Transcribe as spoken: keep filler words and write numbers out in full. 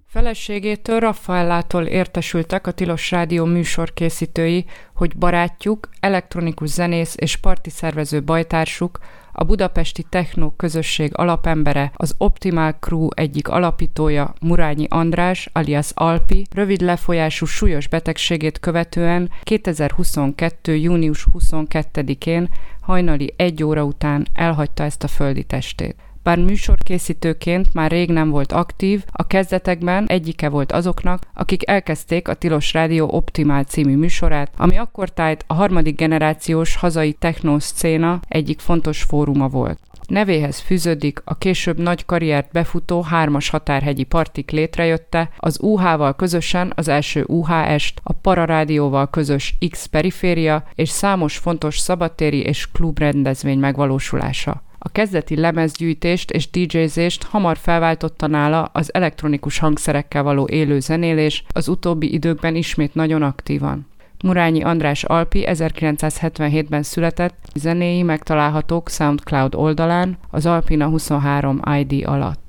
Feleségétől, Raffaellától értesültek a Tilos Rádió műsorkészítői, hogy barátjuk, elektronikus zenész és partiszervező bajtársuk, a budapesti techno közösség alapembere, az Optimal Crew egyik alapítója, Murányi András, alias Alpi, rövid lefolyású súlyos betegségét követően kétezer-huszonkettő. június huszonkettedikén hajnali egy óra után elhagyta ezt a földi testét. Bár műsorkészítőként már rég nem volt aktív, a kezdetekben egyike volt azoknak, akik elkezdték a Tilos Rádió Optimál című műsorát, ami akkortájt a harmadik generációs hazai techno-szcéna egyik fontos fóruma volt. Nevéhez fűződik a később nagy karriert befutó hármas határhegyi partik létrejötte, az u há-val közösen az első u há est, a Pararádióval közös X-periféria és számos fontos szabadtéri és klubrendezvény megvalósulása. A kezdeti lemezgyűjtést és dé jézést hamar felváltotta nála az elektronikus hangszerekkel való élő zenélés, az utóbbi időkben ismét nagyon aktívan. Murányi András Alpi ezerkilencszázhetvenhétben született, zenéi megtalálhatók SoundCloud oldalán, az Alpina huszonhárom i dé alatt.